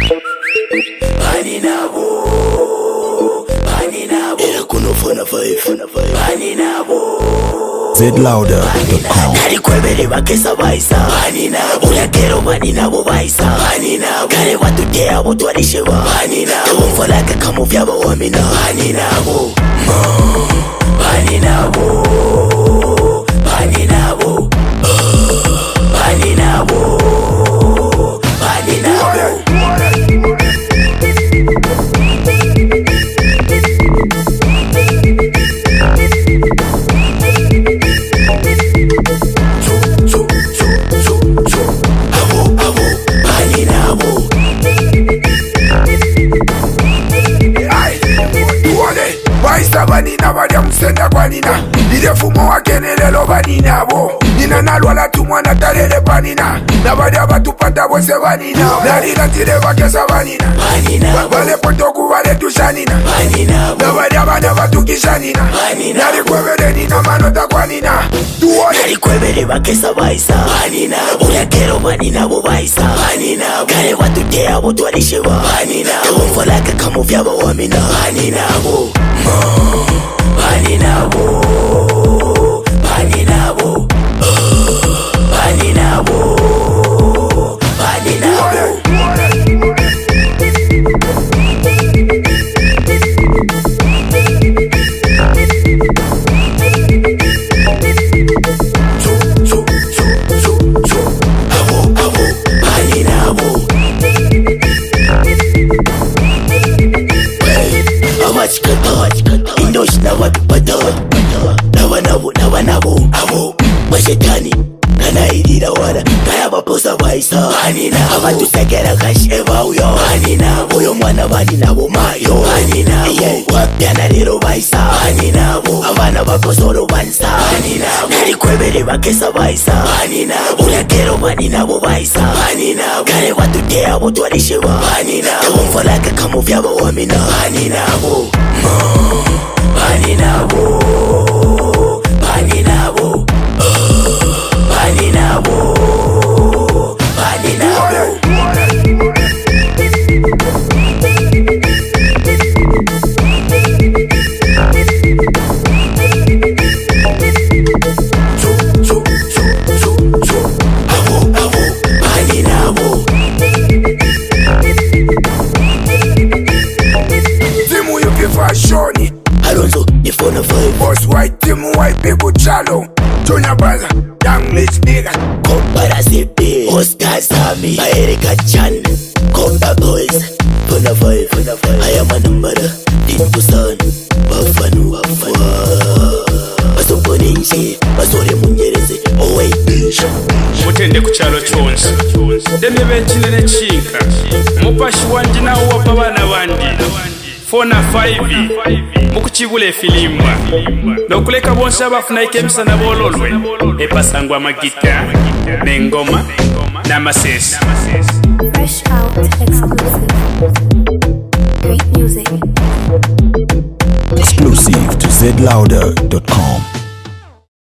Bani nabo Era kuno fona 5 Bani nabo zlouder.com. Nari kwebele bakesa baisa Bani nabo Ulakero bani nabo baisa Bani nabo Kare watu te abo tuarisheba Bani nabo Mfolaka kamu vyaba wamina Bani nabo Bani nabo Bani nabo Bani nabo Bani nabo Banina badia msenda kwa nina Nile fumo wake nelelo banina bo Nina nalwala tumwana talele banina Na badia batupata bose banina Narina tire bakesa banina Bale potoku bale tushanina Na badia bana batukishanina Nari kwebele nina manota kwa nina Nari kwebele bakesa baisa Ulakero banina bo baisa Kare watu te abo tuarisheba Mfolaka kamu vyaba wamina Bani nabo Bani nabo Bani nabo Bani nabo Bani nabo Bani nabo Indoshi na watu pata Nawa nabo Mashetani Kana idira wada Kaya baposa baisa Bani nabo Abatu sekera kasheva uyo Bani nabo Uyo mwana bani nabo mayo Bani nabo Wapyana lero baisa Bani nabo Abana bakosoro bansa Bani nabo Nari kwebele bakesa baisa Bani nabo Ulakero bani nabo baisa Bani nabo Kare watu te abo tuarisheba Bani nabo Mfolaka kamu vyaba wamina Bani nabo Bani nabo Bani nabo Bani nabo Bani nabo Bani nabo Timu yuki fashoni Alonso, you phone a 5 Boss white, timu white, people chalo Junior brother, young rich nigga Kompara CP Oscar Sami Erika Chan Kompa Boys Phone a 5 I am a number Dintu San Bafanu Basoponinshi Basore Mungereze Owe Mutende kuchalo chonsi Demi benchinene chinka Mupashi wanji na uwapa bana bandi Fona 5 Mukuchigule filimba Nokuleka bonsa bafuna ikemisa na bololwe Epasangwa magita Nengoma na masesi Fresh out exclusive. Great music. Exclusive to zlouder.com.